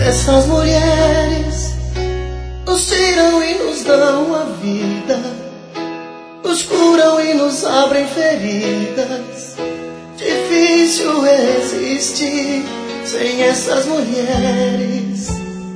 Essas mulheres nos tiram e nos dão a vida, nos curam e nos abrem feridas. Difícil existir sem essas mulheres.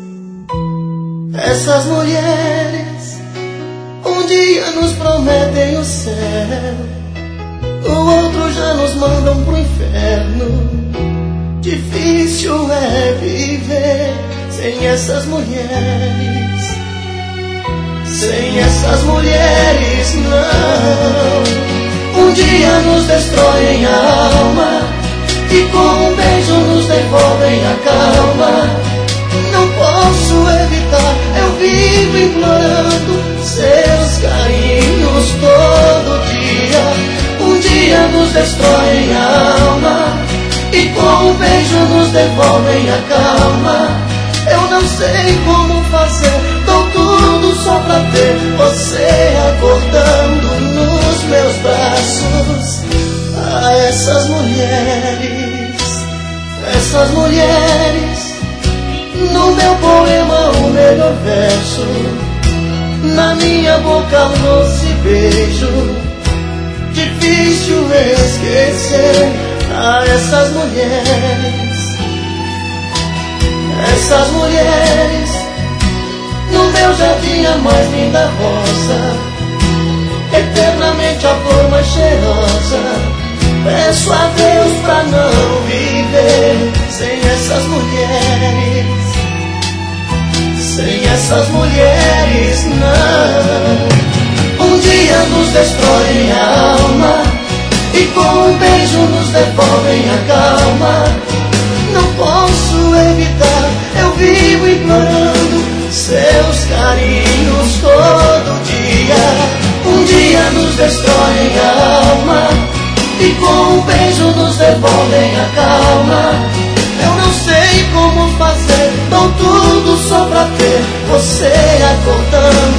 Essas mulheres um dia nos prometem o céu, no outro já nos mandam pro inferno. Difícil é viver sem essas mulheres. Sem essas mulheres não. Um dia nos destroem a alma e com um beijo nos devolvem a calma. Não posso evitar, eu vivo implorando seus carinhos todo dia. Um dia nos destroem a alma e com um beijo nos devolvem a calma. Eu não sei como fazer, dou tudo só pra ter você acordando nos meus braços. Ah, essas mulheres, no meu poema o melhor verso, na minha boca um doce beijo. Difícil esquecer a essas mulheres, no meu jardim a mais linda rosa, eternamente a flor mais cheirosa. Peço a Deus pra não viver sem essas mulheres. Sem essas mulheres não. Um dia nos destroem a alma e com um beijo nos devolvem a calma. Não posso evitar, eu vivo implorando seus carinhos todo dia. Um dia nos destroem a alma e com um beijo nos devolvem a calma. Eu não sei como fazer, dou tudo só pra ter você acordando